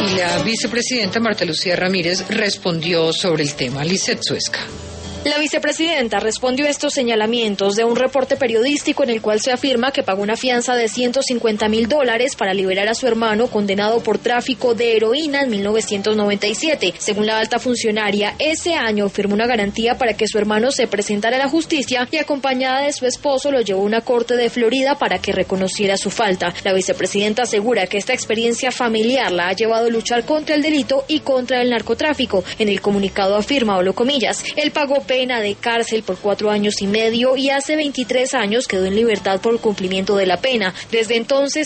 Y la vicepresidenta Marta Lucía Ramírez respondió sobre el tema. Lizeth Suezca. La vicepresidenta respondió a estos señalamientos de un reporte periodístico en el cual se afirma que pagó una fianza de $150.000 para liberar a su hermano condenado por tráfico de heroína en 1997. Según la alta funcionaria, ese año firmó una garantía para que su hermano se presentara a la justicia y acompañada de su esposo lo llevó a una corte de Florida para que reconociera su falta. La vicepresidenta asegura que esta experiencia familiar la ha llevado a luchar contra el delito y contra el narcotráfico. En el comunicado afirma, abro comillas, él pagó pena de cárcel por 4 años y medio y hace 23 años quedó en libertad por cumplimiento de la pena. Desde entonces